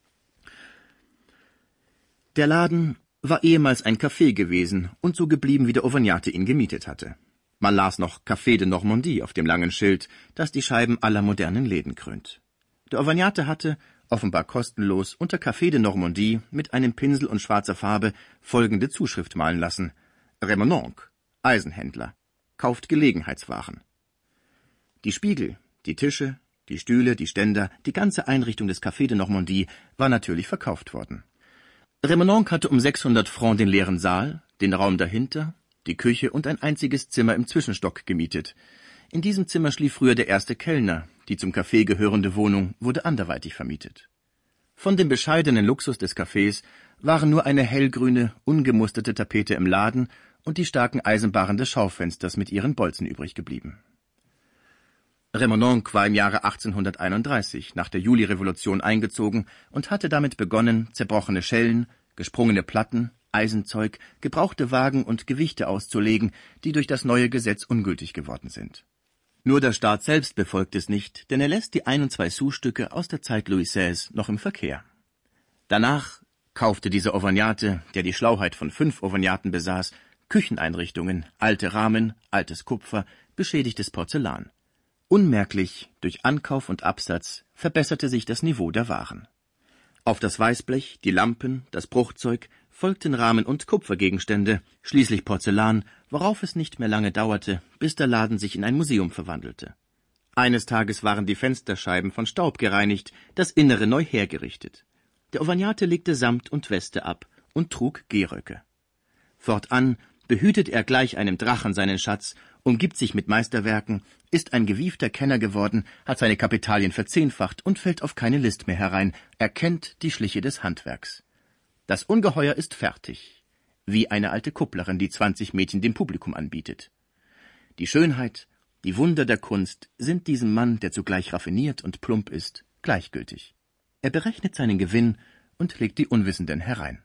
Der Laden war ehemals ein Café gewesen und so geblieben, wie der Auvergnate ihn gemietet hatte. Man las noch Café de Normandie auf dem langen Schild, das die Scheiben aller modernen Läden krönt. Der Auvergnate hatte, offenbar kostenlos, unter Café de Normandie mit einem Pinsel und schwarzer Farbe folgende Zuschrift malen lassen: Remononc, Eisenhändler, kauft Gelegenheitswaren. Die Spiegel, die Tische, die Stühle, die Ständer, die ganze Einrichtung des Café de Normandie war natürlich verkauft worden. Remononc hatte um sechshundert Francs den leeren Saal, den Raum dahinter, die Küche und ein einziges Zimmer im Zwischenstock gemietet. In diesem Zimmer schlief früher der erste Kellner, die zum Café gehörende Wohnung wurde anderweitig vermietet. Von dem bescheidenen Luxus des Cafés waren nur eine hellgrüne, ungemusterte Tapete im Laden und die starken Eisenbarren des Schaufensters mit ihren Bolzen übrig geblieben. Remononc war im Jahre achtzehnhunderteinunddreißig nach der Julirevolution eingezogen und hatte damit begonnen, zerbrochene Schellen, gesprungene Platten, Eisenzeug, gebrauchte Wagen und Gewichte auszulegen, die durch das neue Gesetz ungültig geworden sind. Nur der Staat selbst befolgt es nicht, denn er lässt die Ein- und Zwei-Sous-Stücke aus der Zeit Louis sechzehnten. noch im Verkehr. Danach kaufte dieser Auvergnate, der die Schlauheit von fünf Auvergnaten besaß, Kücheneinrichtungen, alte Rahmen, altes Kupfer, beschädigtes Porzellan. Unmerklich, durch Ankauf und Absatz, verbesserte sich das Niveau der Waren. Auf das Weißblech, die Lampen, das Bruchzeug folgten Rahmen und Kupfergegenstände, schließlich Porzellan, worauf es nicht mehr lange dauerte, bis der Laden sich in ein Museum verwandelte. Eines Tages waren die Fensterscheiben von Staub gereinigt, das Innere neu hergerichtet. Der Auvergnate legte Samt und Weste ab und trug Gehröcke. Fortan behütet er gleich einem Drachen seinen Schatz, umgibt sich mit Meisterwerken, ist ein gewiefter Kenner geworden, hat seine Kapitalien verzehnfacht und fällt auf keine List mehr herein, er kennt die Schliche des Handwerks. Das Ungeheuer ist fertig, wie eine alte Kupplerin, die zwanzig Mädchen dem Publikum anbietet. Die Schönheit, die Wunder der Kunst sind diesem Mann, der zugleich raffiniert und plump ist, gleichgültig. Er berechnet seinen Gewinn und legt die Unwissenden herein.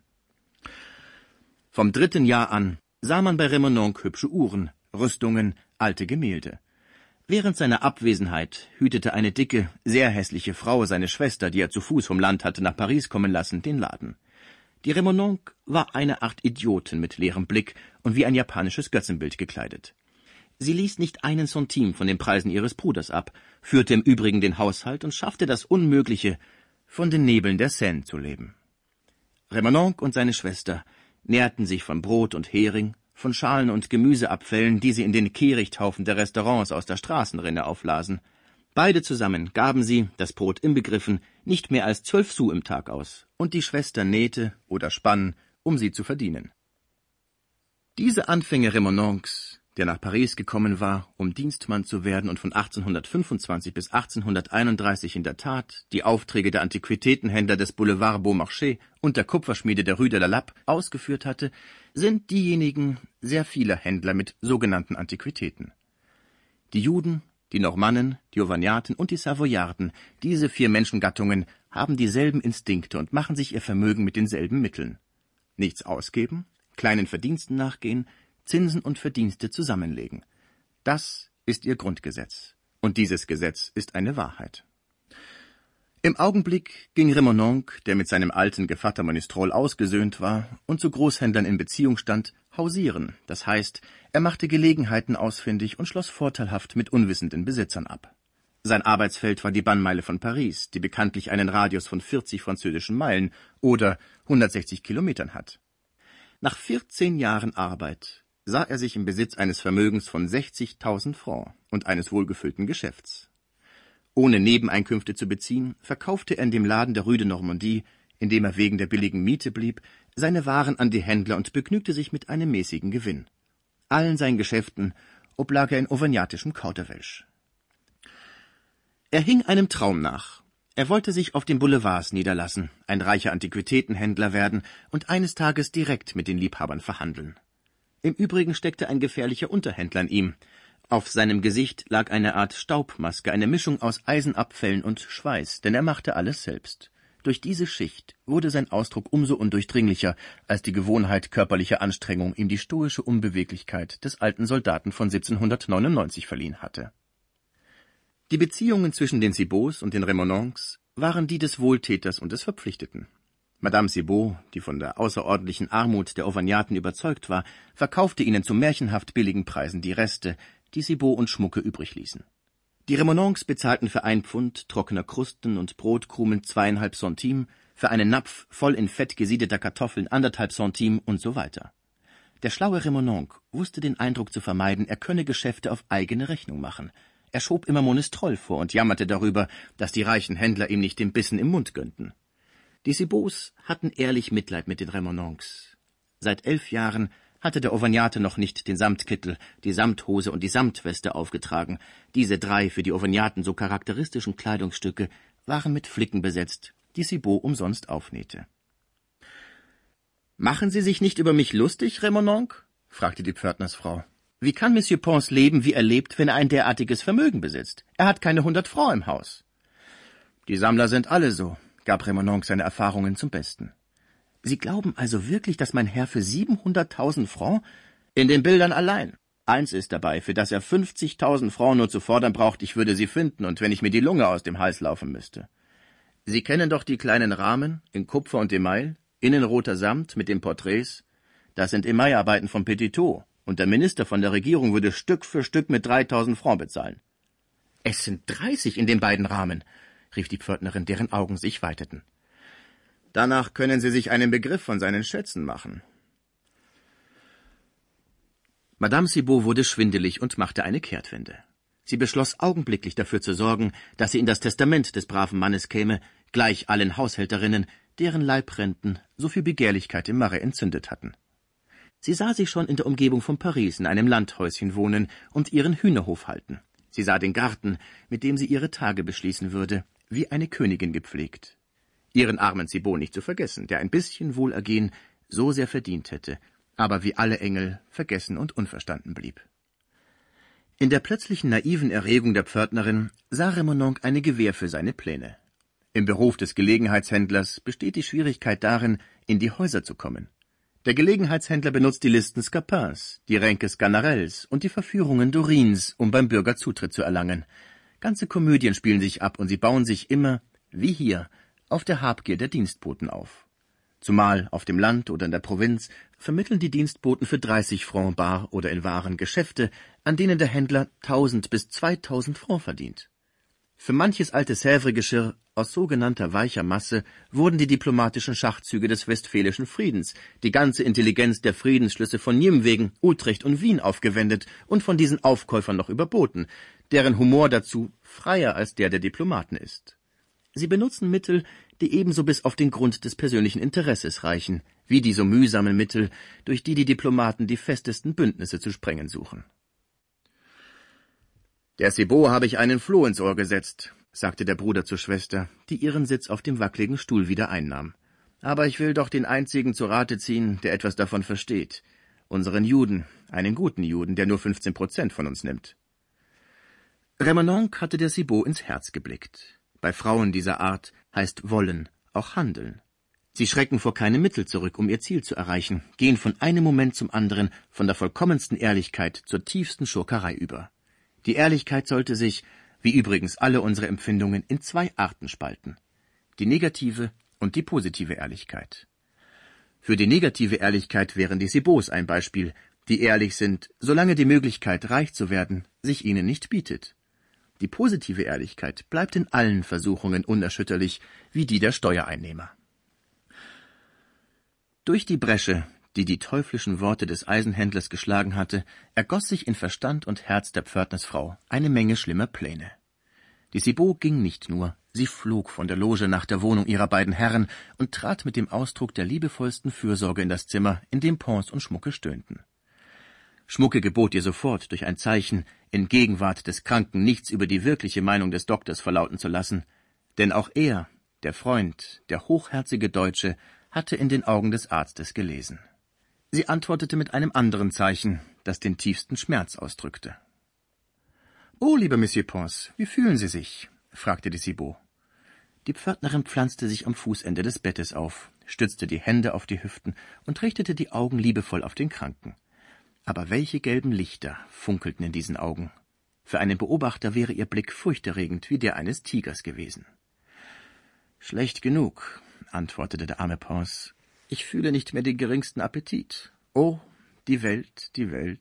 Vom dritten Jahr an sah man bei Remononc hübsche Uhren, Rüstungen, alte Gemälde. Während seiner Abwesenheit hütete eine dicke, sehr hässliche Frau seine Schwester, die er zu Fuß vom Land hatte nach Paris kommen lassen, den Laden. Die Remononc war eine Art Idiotin mit leerem Blick und wie ein japanisches Götzenbild gekleidet. Sie ließ nicht einen Centime von den Preisen ihres Bruders ab, führte im Übrigen den Haushalt und schaffte das Unmögliche, von den Nebeln der Seine zu leben. Remononc und seine Schwester nährten sich von Brot und Hering, von Schalen und Gemüseabfällen, die sie in den Kehrichthaufen der Restaurants aus der Straßenrinne auflasen. Beide zusammen gaben sie, das Brot inbegriffen, nicht mehr als zwölf Sous im Tag aus, und die Schwester nähte oder spann, um sie zu verdienen. Diese Anfänge Remononcs, der nach Paris gekommen war, um Dienstmann zu werden und von achtzehnhundertfünfundzwanzig bis achtzehnhunderteinunddreißig in der Tat die Aufträge der Antiquitätenhändler des Boulevard Beaumarchais und der Kupferschmiede der Rue de la Lappe ausgeführt hatte, sind diejenigen sehr vieler Händler mit sogenannten Antiquitäten. Die Juden, die Normannen, die Auvergnaten und die Savoyarden, diese vier Menschengattungen, haben dieselben Instinkte und machen sich ihr Vermögen mit denselben Mitteln. Nichts ausgeben, kleinen Verdiensten nachgehen, Zinsen und Verdienste zusammenlegen. Das ist ihr Grundgesetz. Und dieses Gesetz ist eine Wahrheit. Im Augenblick ging Remononc, der mit seinem alten Gevatter Monistrol ausgesöhnt war und zu Großhändlern in Beziehung stand, hausieren. Das heißt, er machte Gelegenheiten ausfindig und schloss vorteilhaft mit unwissenden Besitzern ab. Sein Arbeitsfeld war die Bannmeile von Paris, die bekanntlich einen Radius von vierzig französischen Meilen oder hundertsechzig Kilometern hat. Nach vierzehn Jahren Arbeit sah er sich im Besitz eines Vermögens von sechzigtausend Francs und eines wohlgefüllten Geschäfts. Ohne Nebeneinkünfte zu beziehen, verkaufte er in dem Laden der Rue de Normandie, in dem er wegen der billigen Miete blieb, seine Waren an die Händler und begnügte sich mit einem mäßigen Gewinn. Allen seinen Geschäften oblag er in auvergnatischem Kauderwelsch. Er hing einem Traum nach. Er wollte sich auf den Boulevards niederlassen, ein reicher Antiquitätenhändler werden und eines Tages direkt mit den Liebhabern verhandeln. Im Übrigen steckte ein gefährlicher Unterhändler in ihm. Auf seinem Gesicht lag eine Art Staubmaske, eine Mischung aus Eisenabfällen und Schweiß, denn er machte alles selbst. Durch diese Schicht wurde sein Ausdruck umso undurchdringlicher, als die Gewohnheit körperlicher Anstrengung ihm die stoische Unbeweglichkeit des alten Soldaten von siebzehnhundertneunundneunzig verliehen hatte. Die Beziehungen zwischen den Cibots und den Remononcs waren die des Wohltäters und des Verpflichteten. Madame Cibot, die von der außerordentlichen Armut der Auvergnaten überzeugt war, verkaufte ihnen zu märchenhaft billigen Preisen die Reste, die Cibot und Schmucke übrig ließen. Die Remononcs bezahlten für ein Pfund trockener Krusten und Brotkrumen zweieinhalb Centime, für einen Napf voll in Fett gesiedeter Kartoffeln anderthalb Centime und so weiter. Der schlaue Remononc wusste den Eindruck zu vermeiden, er könne Geschäfte auf eigene Rechnung machen. Er schob immer Monistrol vor und jammerte darüber, dass die reichen Händler ihm nicht den Bissen im Mund gönnten. Die Cibots hatten ehrlich Mitleid mit den Remononcs. Seit elf Jahren hatte der Auvergnate noch nicht den Samtkittel, die Samthose und die Samtweste aufgetragen. Diese drei für die Auvergnaten so charakteristischen Kleidungsstücke waren mit Flicken besetzt, die Cibot umsonst aufnähte. »Machen Sie sich nicht über mich lustig, Remononc?« fragte die Pförtnersfrau. »Wie kann Monsieur Pons leben, wie er lebt, wenn er ein derartiges Vermögen besitzt? Er hat keine hundert Francs im Haus.« »Die Sammler sind alle so«, gab Remononc seine Erfahrungen zum Besten. »Sie glauben also wirklich, dass mein Herr für siebenhunderttausend Francs in den Bildern allein? Eins ist dabei, für das er fünfzigtausend Francs nur zu fordern braucht, ich würde sie finden, und wenn ich mir die Lunge aus dem Hals laufen müsste. Sie kennen doch die kleinen Rahmen in Kupfer und Email, innen roter Samt mit den Porträts. Das sind Emaillarbeiten von Petitot, und der Minister von der Regierung würde Stück für Stück mit dreitausend Francs bezahlen.« »Es sind dreißig in den beiden Rahmen«, rief die Pförtnerin, deren Augen sich weiteten. »Danach können Sie sich einen Begriff von seinen Schätzen machen.« Madame Cibot wurde schwindelig und machte eine Kehrtwende. Sie beschloss augenblicklich dafür zu sorgen, dass sie in das Testament des braven Mannes käme, gleich allen Haushälterinnen, deren Leibrenten so viel Begehrlichkeit im Marais entzündet hatten. Sie sah sich schon in der Umgebung von Paris in einem Landhäuschen wohnen und ihren Hühnerhof halten. Sie sah den Garten, mit dem sie ihre Tage beschließen würde, wie eine Königin gepflegt. Ihren armen Cibot nicht zu vergessen, der ein bisschen Wohlergehen so sehr verdient hätte, aber wie alle Engel vergessen und unverstanden blieb. In der plötzlichen naiven Erregung der Pförtnerin sah Remononc eine Gewähr für seine Pläne. Im Beruf des Gelegenheitshändlers besteht die Schwierigkeit darin, in die Häuser zu kommen. Der Gelegenheitshändler benutzt die Listen Scapins, die Ränke Sganarelles und die Verführungen Dorins, um beim Bürger Zutritt zu erlangen. Ganze Komödien spielen sich ab und sie bauen sich immer, wie hier, auf der Habgier der Dienstboten auf. Zumal auf dem Land oder in der Provinz vermitteln die Dienstboten für dreißig Francs bar oder in Waren Geschäfte, an denen der Händler tausend bis zweitausend Francs verdient. Für manches alte Sèvres-Geschirr aus sogenannter weicher Masse wurden die diplomatischen Schachzüge des Westfälischen Friedens, die ganze Intelligenz der Friedensschlüsse von Nimwegen, Utrecht und Wien aufgewendet und von diesen Aufkäufern noch überboten, deren Humor dazu freier als der der Diplomaten ist. Sie benutzen Mittel, die ebenso bis auf den Grund des persönlichen Interesses reichen, wie die so mühsamen Mittel, durch die die Diplomaten die festesten Bündnisse zu sprengen suchen. »Der Cibot habe ich einen Floh ins Ohr gesetzt«, sagte der Bruder zur Schwester, die ihren Sitz auf dem wackeligen Stuhl wieder einnahm. »Aber ich will doch den einzigen zu Rate ziehen, der etwas davon versteht. Unseren Juden, einen guten Juden, der nur fünfzehn Prozent von uns nimmt.« Remononc hatte der Cibot ins Herz geblickt. Bei Frauen dieser Art heißt wollen auch handeln. Sie schrecken vor keine Mittel zurück, um ihr Ziel zu erreichen, gehen von einem Moment zum anderen von der vollkommensten Ehrlichkeit zur tiefsten Schurkerei über. Die Ehrlichkeit sollte sich, wie übrigens alle unsere Empfindungen, in zwei Arten spalten: die negative und die positive Ehrlichkeit. Für die negative Ehrlichkeit wären die Cibots ein Beispiel, die ehrlich sind, solange die Möglichkeit, reich zu werden, sich ihnen nicht bietet. Die positive Ehrlichkeit bleibt in allen Versuchungen unerschütterlich, wie die der Steuereinnehmer. Durch die Bresche, die die teuflischen Worte des Eisenhändlers geschlagen hatte, ergoss sich in Verstand und Herz der Pförtnersfrau eine Menge schlimmer Pläne. Die Cibot ging nicht nur, sie flog von der Loge nach der Wohnung ihrer beiden Herren und trat mit dem Ausdruck der liebevollsten Fürsorge in das Zimmer, in dem Pons und Schmucke stöhnten. Schmucke gebot ihr sofort durch ein Zeichen, in Gegenwart des Kranken nichts über die wirkliche Meinung des Doktors verlauten zu lassen, denn auch er, der Freund, der hochherzige Deutsche, hatte in den Augen des Arztes gelesen. Sie antwortete mit einem anderen Zeichen, das den tiefsten Schmerz ausdrückte. »Oh, lieber Monsieur Pons, wie fühlen Sie sich?« fragte die Cibot. Die Pförtnerin pflanzte sich am Fußende des Bettes auf, stützte die Hände auf die Hüften und richtete die Augen liebevoll auf den Kranken. Aber welche gelben Lichter funkelten in diesen Augen! Für einen Beobachter wäre ihr Blick furchterregend wie der eines Tigers gewesen. »Schlecht genug«, antwortete der arme Pons. »Ich fühle nicht mehr den geringsten Appetit. Oh, die Welt, die Welt«,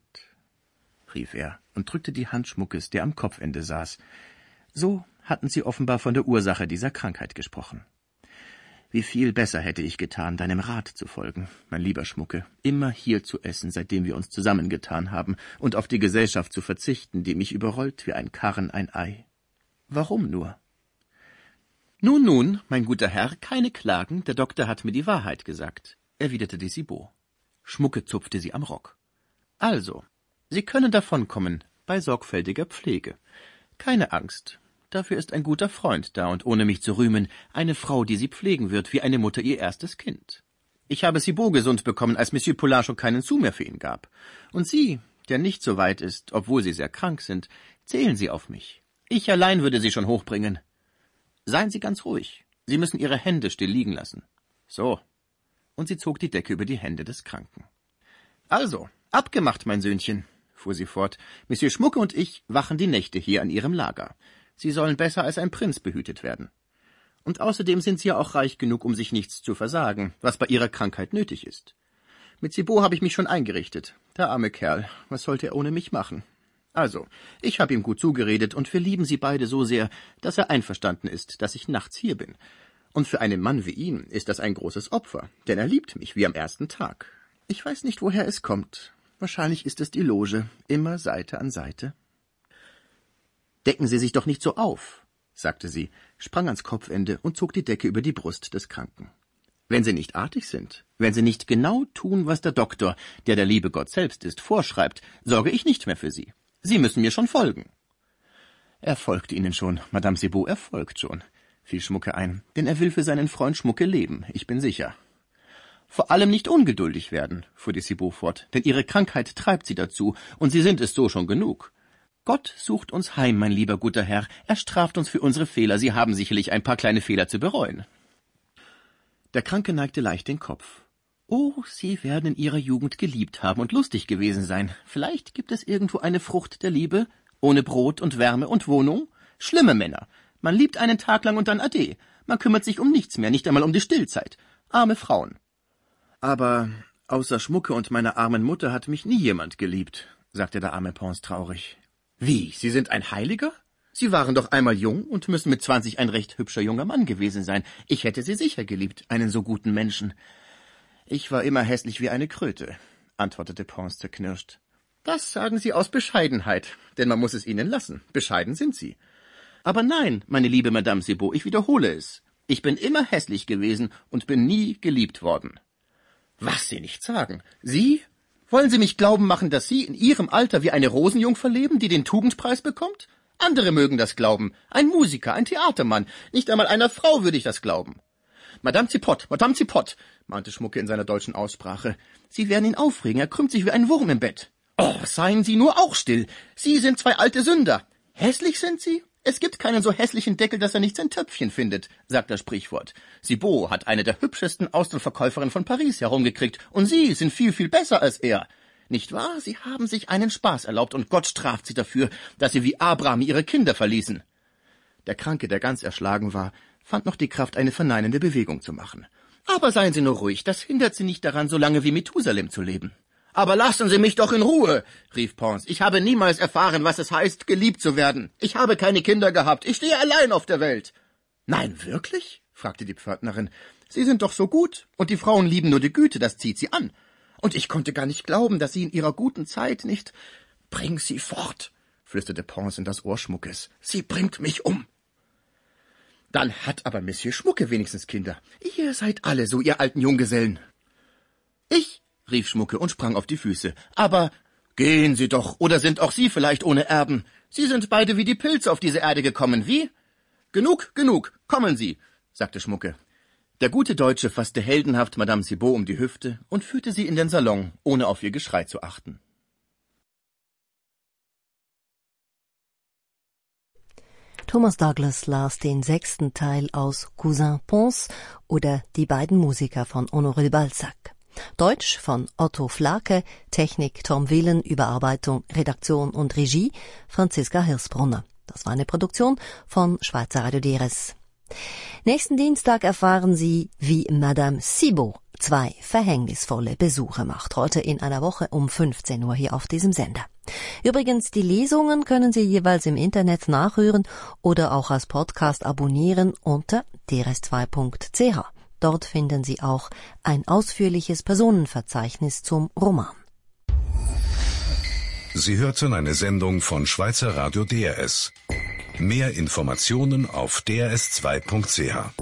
rief er und drückte die Hand Schmuckes, der am Kopfende saß. So hatten sie offenbar von der Ursache dieser Krankheit gesprochen. »Wie viel besser hätte ich getan, deinem Rat zu folgen, mein lieber Schmucke, immer hier zu essen, seitdem wir uns zusammengetan haben, und auf die Gesellschaft zu verzichten, die mich überrollt wie ein Karren ein Ei. Warum nur?« »Nun, nun, mein guter Herr, keine Klagen, der Doktor hat mir die Wahrheit gesagt«, erwiderte die Cibot. Schmucke zupfte sie am Rock. »Also, Sie können davonkommen, bei sorgfältiger Pflege. Keine Angst. Dafür ist ein guter Freund da und ohne mich zu rühmen, eine Frau, die Sie pflegen wird, wie eine Mutter ihr erstes Kind. Ich habe Cibot gesund bekommen, als Monsieur Poulain schon keinen Sou mehr für ihn gab. Und Sie, der nicht so weit ist, obwohl Sie sehr krank sind, zählen Sie auf mich. Ich allein würde Sie schon hochbringen. Seien Sie ganz ruhig. Sie müssen Ihre Hände still liegen lassen. So.« Und sie zog die Decke über die Hände des Kranken. »Also, abgemacht, mein Söhnchen«, fuhr sie fort. »Monsieur Schmucke und ich wachen die Nächte hier an Ihrem Lager. Sie sollen besser als ein Prinz behütet werden. Und außerdem sind Sie ja auch reich genug, um sich nichts zu versagen, was bei Ihrer Krankheit nötig ist. Mit Cibot habe ich mich schon eingerichtet. Der arme Kerl, was sollte er ohne mich machen? Also, ich habe ihm gut zugeredet, und wir lieben Sie beide so sehr, dass er einverstanden ist, dass ich nachts hier bin. Und für einen Mann wie ihn ist das ein großes Opfer, denn er liebt mich wie am ersten Tag. Ich weiß nicht, woher es kommt. Wahrscheinlich ist es die Loge, immer Seite an Seite.« »Decken Sie sich doch nicht so auf«, sagte sie, sprang ans Kopfende und zog die Decke über die Brust des Kranken. »Wenn Sie nicht artig sind, wenn Sie nicht genau tun, was der Doktor, der der liebe Gott selbst ist, vorschreibt, sorge ich nicht mehr für Sie. Sie müssen mir schon folgen.« »Er folgt Ihnen schon, Madame Cibot, er folgt schon«, fiel Schmucke ein, »denn er will für seinen Freund Schmucke leben, ich bin sicher.« »Vor allem nicht ungeduldig werden«, fuhr die Cibot fort, »denn Ihre Krankheit treibt Sie dazu, und Sie sind es so schon genug. Gott sucht uns heim, mein lieber guter Herr. Er straft uns für unsere Fehler. Sie haben sicherlich ein paar kleine Fehler zu bereuen. Der Kranke neigte leicht den Kopf. Oh, Sie werden in Ihrer Jugend geliebt haben und lustig gewesen sein. Vielleicht gibt es irgendwo eine Frucht der Liebe, ohne Brot und Wärme und Wohnung. Schlimme Männer. Man liebt einen Tag lang und dann ade. Man kümmert sich um nichts mehr, nicht einmal um die Stillzeit. Arme Frauen. Aber außer Schmucke und meiner armen Mutter hat mich nie jemand geliebt, sagte der arme Pons traurig. Wie, Sie sind ein Heiliger? Sie waren doch einmal jung und müssen mit zwanzig ein recht hübscher junger Mann gewesen sein. Ich hätte Sie sicher geliebt, einen so guten Menschen. Ich war immer hässlich wie eine Kröte, antwortete Pons zerknirscht. Das sagen Sie aus Bescheidenheit, denn man muss es Ihnen lassen. Bescheiden sind Sie. Aber nein, meine liebe Madame Cibot, ich wiederhole es. Ich bin immer hässlich gewesen und bin nie geliebt worden. Was Sie nicht sagen. Sie? Wollen Sie mich glauben machen, dass Sie in Ihrem Alter wie eine Rosenjungfer leben, die den Tugendpreis bekommt? Andere mögen das glauben. Ein Musiker, ein Theatermann. Nicht einmal einer Frau würde ich das glauben. Madame Cipot, Madame Cipot, mahnte Schmucke in seiner deutschen Aussprache. Sie werden ihn aufregen, er krümmt sich wie ein Wurm im Bett. Oh, seien Sie nur auch still. Sie sind zwei alte Sünder. Hässlich sind Sie? Es gibt keinen so hässlichen Deckel, dass er nicht sein Töpfchen findet, sagt das Sprichwort. Cibot hat eine der hübschesten Austernverkäuferinnen von Paris herumgekriegt, und Sie sind viel, viel besser als er. Nicht wahr? Sie haben sich einen Spaß erlaubt, und Gott straft Sie dafür, dass Sie wie Abraham Ihre Kinder verließen. Der Kranke, der ganz erschlagen war, fand noch die Kraft, eine verneinende Bewegung zu machen. Aber seien Sie nur ruhig, das hindert Sie nicht daran, so lange wie Methusalem zu leben. Aber lassen Sie mich doch in Ruhe, rief Pons. Ich habe niemals erfahren, was es heißt, geliebt zu werden. Ich habe keine Kinder gehabt. Ich stehe allein auf der Welt. Nein, wirklich? Fragte die Pförtnerin. Sie sind doch so gut. Und die Frauen lieben nur die Güte, das zieht sie an. Und ich konnte gar nicht glauben, dass Sie in Ihrer guten Zeit nicht... Bring sie fort, flüsterte Pons in das Ohr Schmuckes. Sie bringt mich um. Dann hat aber Monsieur Schmucke wenigstens Kinder. Ihr seid alle so, ihr alten Junggesellen. Ich... rief Schmucke und sprang auf die Füße. Aber gehen Sie doch, oder sind auch Sie vielleicht ohne Erben? Sie sind beide wie die Pilze auf diese Erde gekommen, wie? Genug, genug, kommen Sie, sagte Schmucke. Der gute Deutsche fasste heldenhaft Madame Cibot um die Hüfte und führte sie in den Salon, ohne auf ihr Geschrei zu achten. Thomas Douglas las den sechsten Teil aus Cousin Pons oder Die beiden Musiker von Honoré de Balzac. Deutsch von Otto Flake, Technik Tom Whelan, Überarbeitung, Redaktion und Regie Franziska Hirsbrunner. Das war eine Produktion von Schweizer Radio D R S. Nächsten Dienstag erfahren Sie, wie Madame Cibot zwei verhängnisvolle Besuche macht. Heute in einer Woche um fünfzehn Uhr hier auf diesem Sender. Übrigens, die Lesungen können Sie jeweils im Internet nachhören oder auch als Podcast abonnieren unter d r s zwei punkt c h. Dort finden Sie auch ein ausführliches Personenverzeichnis zum Roman. Sie hörten eine Sendung von Schweizer Radio D R S. Mehr Informationen auf d r s zwei punkt c h.